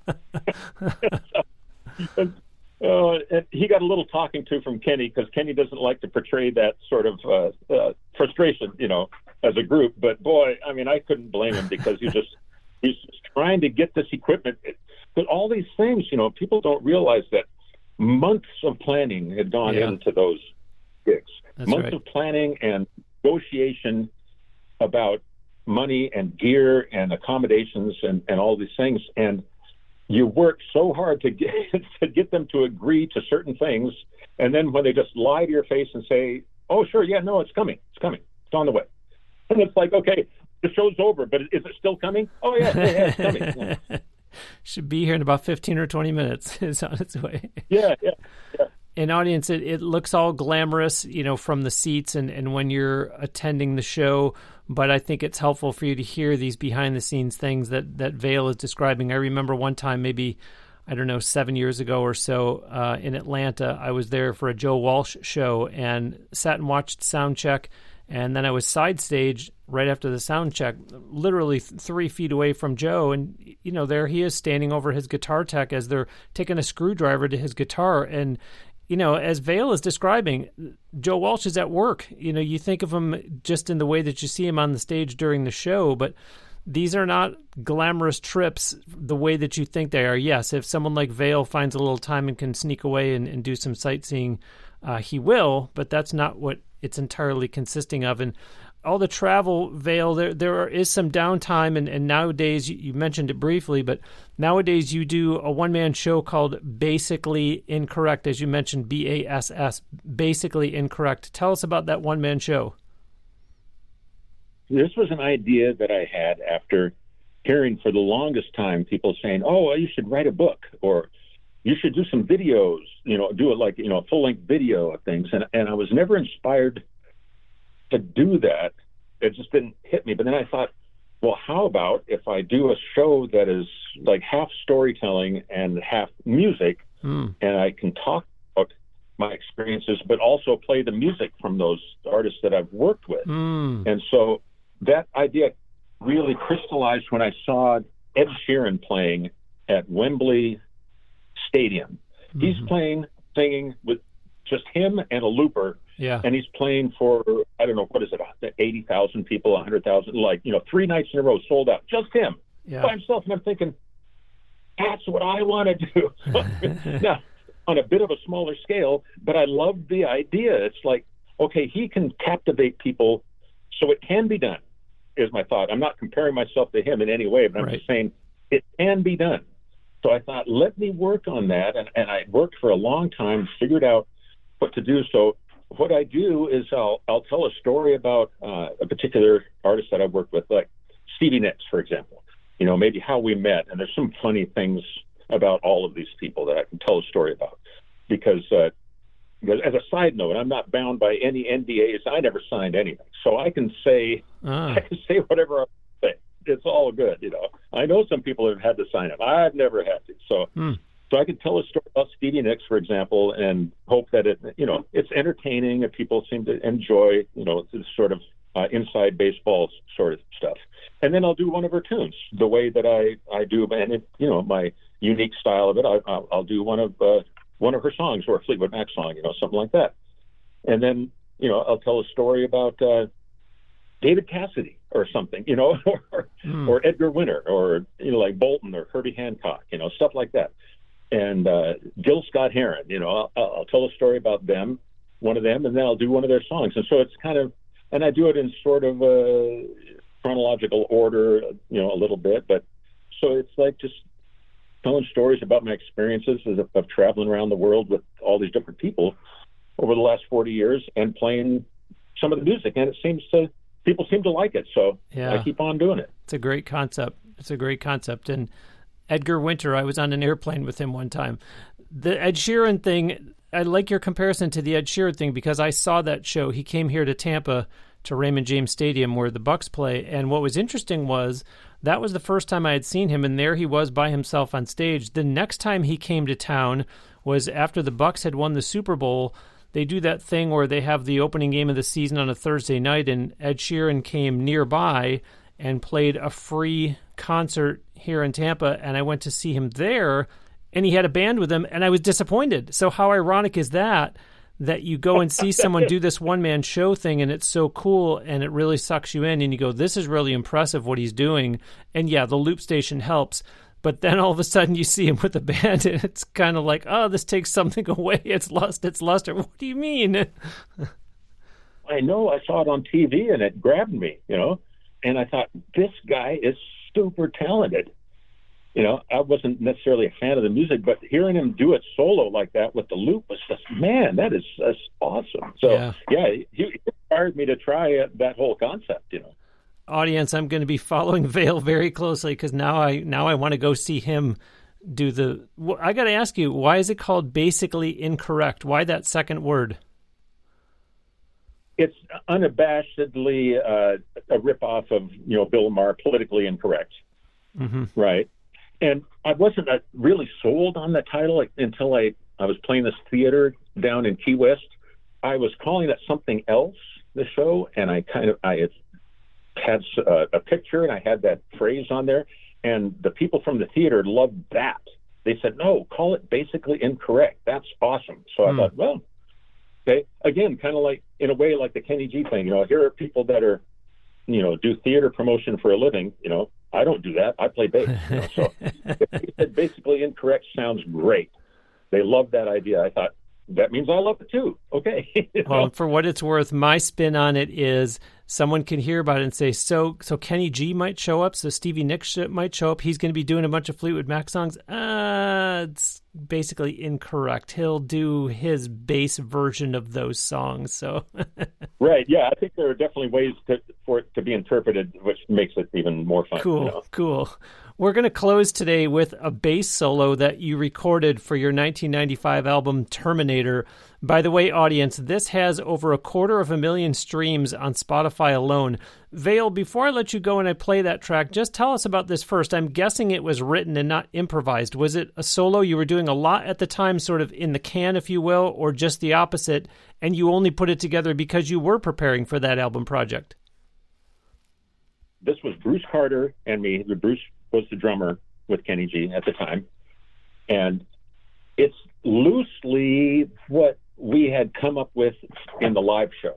and, uh, and he got a little talking to from Kenny, because Kenny doesn't like to portray that sort of uh, uh, frustration, you know, as a group. But boy, I mean, I couldn't blame him, because he just he's just trying to get this equipment. But all these things, you know, people don't realize that months of planning had gone yeah. into those gigs. That's months right. of planning and negotiation about money and gear and accommodations and, and all these things. And you work so hard to get to get them to agree to certain things, and then when they just lie to your face and say, "Oh, sure, yeah, no, it's coming, it's coming, it's on the way," and it's like, okay, the show's over, but is it still coming? Oh yeah, yeah, yeah, it's coming. Yeah. Should be here in about fifteen or twenty minutes. It's on its way. Yeah, yeah, yeah. And audience, it, it looks all glamorous, you know, from the seats and, and when you're attending the show. But I think it's helpful for you to hear these behind the scenes things that, that Vail is describing. I remember one time, maybe, I don't know, seven years ago or so, uh, in Atlanta, I was there for a Joe Walsh show and sat and watched sound check. And then I was side stage right after the sound check, literally th- three feet away from Joe. And, you know, there he is standing over his guitar tech as they're taking a screwdriver to his guitar. And, you know, as Vail is describing, Joe Walsh is at work. You know, you think of him just in the way that you see him on the stage during the show, but these are not glamorous trips the way that you think they are. Yes, if someone like Vail finds a little time and can sneak away and, and do some sightseeing, uh, he will, but that's not what it's entirely consisting of. And all the travel, Vail, there there is some downtime, and, and nowadays, you, you mentioned it briefly, but nowadays you do a one-man show called Basically Incorrect, as you mentioned, B A S S, Basically Incorrect. Tell us about that one-man show. This was an idea that I had after hearing for the longest time people saying, oh, well, you should write a book, or you should do some videos, you know, do it like, you know, a full-length video of things. And, and I was never inspired to do that. It just didn't hit me. But then I thought, well, how about if I do a show that is like half storytelling and half music, mm. and I can talk about my experiences, but also play the music from those artists that I've worked with. Mm. And so that idea really crystallized when I saw Ed Sheeran playing at Wembley Stadium. Mm-hmm. He's playing, singing with just him and a looper. Yeah. And he's playing for, I don't know, what is it, eighty thousand people, one hundred thousand, like, you know, three nights in a row sold out. Just him yeah. by himself. And I'm thinking, that's what I want to do. Now, on a bit of a smaller scale, but I love the idea. It's like, okay, he can captivate people, so it can be done, is my thought. I'm not comparing myself to him in any way, but I'm right. just saying it can be done. So I thought, let me work on that. And, and I worked for a long time, figured out what to do. So what I do is I'll, I'll tell a story about uh, a particular artist that I've worked with, like Stevie Nicks, for example, you know, maybe how we met. And there's some funny things about all of these people that I can tell a story about. Because, uh, because as a side note, I'm not bound by any N D As. I never signed anything. So I can say, ah. I can say whatever I say. It's all good, you know. I know some people have had to sign them. I've never had to. So hmm. so I can tell a story about Stevie Nicks, for example, and hope that it, you know, it's entertaining and people seem to enjoy, you know, this sort of uh, inside baseball sort of stuff. And then I'll do one of her tunes the way that I, I do, and it, you know, my unique style of it. I, I'll, I'll do one of uh, one of her songs, or a Fleetwood Mac song, you know, something like that. And then, you know, I'll tell a story about uh, David Cassidy or something, you know, or, mm. or Edgar Winter, or, you know, like Bolton or Herbie Hancock, you know, stuff like that. And uh, Gil Scott-Heron, you know, I'll, I'll tell a story about them, one of them, and then I'll do one of their songs. And so it's kind of, and I do it in sort of a chronological order, you know, a little bit. But so it's like just telling stories about my experiences of, of traveling around the world with all these different people over the last forty years and playing some of the music. And it seems to, people seem to like it. So yeah. I keep on doing it. It's a great concept. It's a great concept. And Edgar Winter, I was on an airplane with him one time. The Ed Sheeran thing, I like your comparison to the Ed Sheeran thing because I saw that show. He came here to Tampa to Raymond James Stadium where the Bucks play. And what was interesting was that was the first time I had seen him, and there he was by himself on stage. The next time he came to town was after the Bucks had won the Super Bowl. They do that thing where they have the opening game of the season on a Thursday night, and Ed Sheeran came nearby and played a free concert here in Tampa, and I went to see him there, and he had a band with him, and I was disappointed. So how ironic is that, that you go and see someone do this one-man show thing, and it's so cool, and it really sucks you in, and you go, this is really impressive what he's doing. And yeah, the loop station helps, but then all of a sudden you see him with a band, and it's kind of like, oh, this takes something away. It's lost its luster. What do you mean? I know. I saw it on T V, and it grabbed me, you know, and I thought, this guy is super talented. You know, I wasn't necessarily a fan of the music, but hearing him do it solo like that with the loop was just, man, that is that's awesome. So, yeah, yeah he, he inspired me to try uh, that whole concept, you know. Audience, I'm going to be following Vail very closely because now I now I want to go see him do the... I got to ask you, why is it called Basically Incorrect? Why that second word? It's unabashedly uh, a ripoff of, you know, Bill Maher, Politically Incorrect. Mm-hmm. Right. And I wasn't uh, really sold on the title until I, I was playing this theater down in Key West. I was calling it something else, the show, and I kind of I had a, a picture and I had that phrase on there, and the people from the theater loved that. They said, no, call it Basically Incorrect. That's awesome. So mm. I thought, well, okay, again, kind of like, in a way, like the Kenny G thing. You know, here are people that are, you know, do theater promotion for a living, you know. I don't do that. I play bass. You know, so he said Basically Incorrect sounds great. They love that idea. I thought, that means I love it too. Okay. You know? Well, for what it's worth, my spin on it is someone can hear about it and say, so so Kenny G might show up, so Stevie Nicks might show up. He's going to be doing a bunch of Fleetwood Mac songs. Uh, it's basically incorrect. He'll do his bass version of those songs. So, right. Yeah, I think there are definitely ways to, for it to be interpreted, which makes it even more fun. Cool, you know? cool. We're going to close today with a bass solo that you recorded for your nineteen ninety-five album Terminator. By the way, audience, this has over a quarter of a million streams on Spotify alone. Vail, before I let you go and I play that track, just tell us about this first. I'm guessing it was written and not improvised. Was it a solo you were doing a lot at the time, sort of in the can, if you will, or just the opposite, and you only put it together because you were preparing for that album project? This was Bruce Carter and me. Bruce was the drummer with Kenny G at the time. And it's loosely what we had come up with in the live show.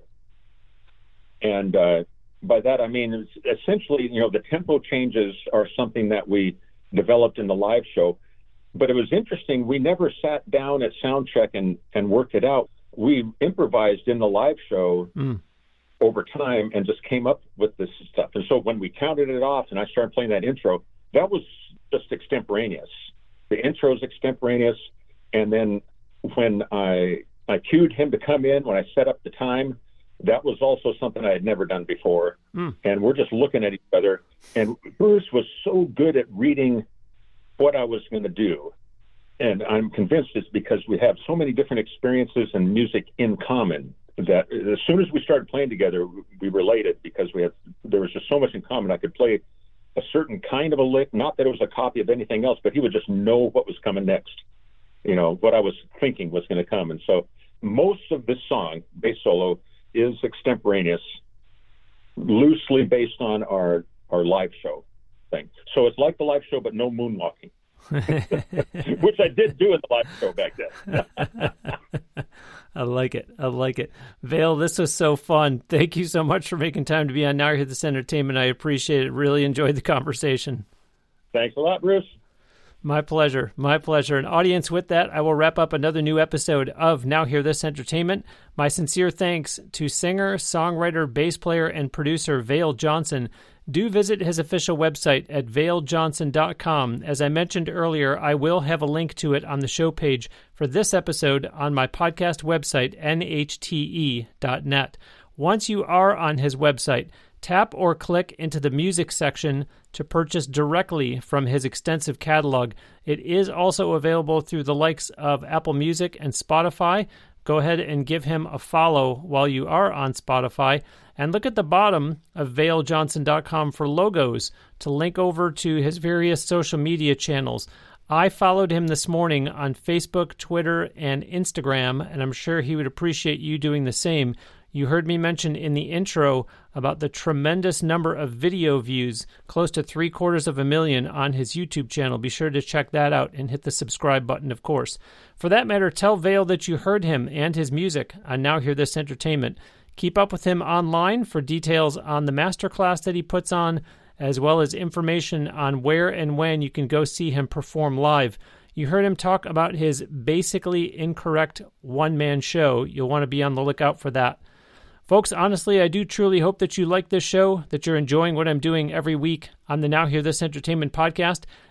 And uh, by that, I mean, it's essentially, you know, the tempo changes are something that we developed in the live show. But it was interesting. We never sat down at sound check and, and worked it out. We improvised in the live show mm. over time and just came up with this stuff. And so when we counted it off and I started playing that intro, that was just extemporaneous. The intro is extemporaneous. And then when I I cued him to come in, when I set up the time, that was also something I had never done before. Mm. And we're just looking at each other. And Bruce was so good at reading what I was going to do. And I'm convinced it's because we have so many different experiences and music in common that as soon as we started playing together, we related because we had, there was just so much in common. I could play a certain kind of a lick, not that it was a copy of anything else, but he would just know what was coming next, you know, what I was thinking was going to come. And so most of this song, bass solo, is extemporaneous, loosely based on our, our live show thing. So it's like the live show, but no moonwalking, which I did do in the live show back then. I like it. I like it. Vail, this was so fun. Thank you so much for making time to be on Now Hear This Entertainment. I appreciate it. Really enjoyed the conversation. Thanks a lot, Bruce. My pleasure. My pleasure. And audience, with that, I will wrap up another new episode of Now Hear This Entertainment. My sincere thanks to singer, songwriter, bass player, and producer Vail Johnson. Do visit his official website at vail johnson dot com. As I mentioned earlier, I will have a link to it on the show page for this episode on my podcast website, N H T E dot net. Once you are on his website, tap or click into the music section to purchase directly from his extensive catalog. It is also available through the likes of Apple Music and Spotify. Go ahead and give him a follow while you are on Spotify. And look at the bottom of vail johnson dot com for logos to link over to his various social media channels. I followed him this morning on Facebook, Twitter, and Instagram, and I'm sure he would appreciate you doing the same. You heard me mention in the intro about the tremendous number of video views, close to three quarters of a million on his YouTube channel. Be sure to check that out and hit the subscribe button, of course. For that matter, tell Vail that you heard him and his music on Now Hear This Entertainment. Keep up with him online for details on the masterclass that he puts on, as well as information on where and when you can go see him perform live. You heard him talk about his Basically Incorrect one-man show. You'll want to be on the lookout for that. Folks, honestly, I do truly hope that you like this show, that you're enjoying what I'm doing every week on the Now Hear This Entertainment podcast.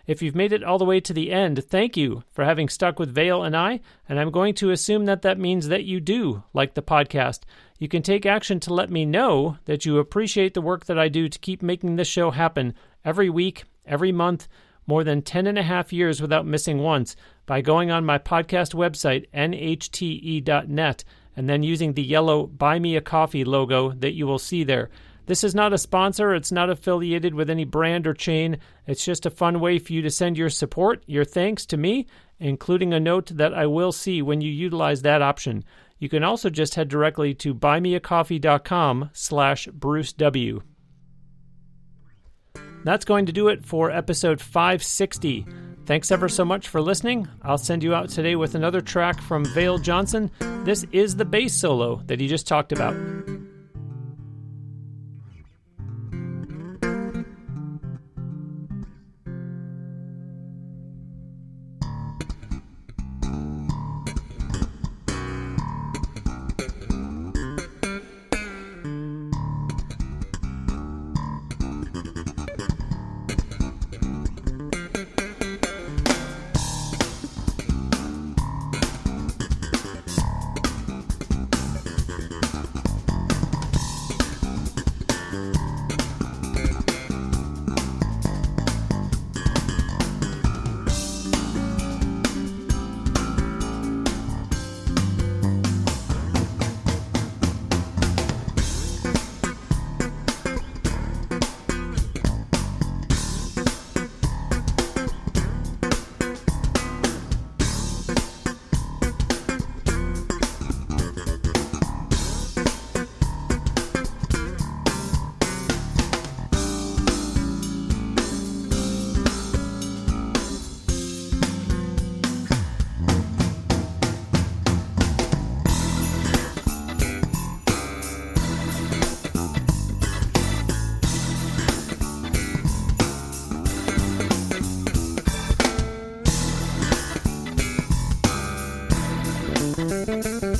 If you've made it all the way to the end, thank you for having stuck with Vale and I, and I'm going to assume that that means that you do like the podcast. You can take action to let me know that you appreciate the work that I do to keep making this show happen every week, every month, more than ten and a half years without missing once, by going on my podcast website, N H T E dot net, and then using the yellow Buy Me a Coffee logo that you will see there. This is not a sponsor. It's not affiliated with any brand or chain. It's just a fun way for you to send your support, your thanks to me, including a note that I will see when you utilize that option. You can also just head directly to buymeacoffee.com slash Bruce W. That's going to do it for episode five sixty. Thanks ever so much for listening. I'll send you out today with another track from Vale Johnson. This is the bass solo that he just talked about. Thank you.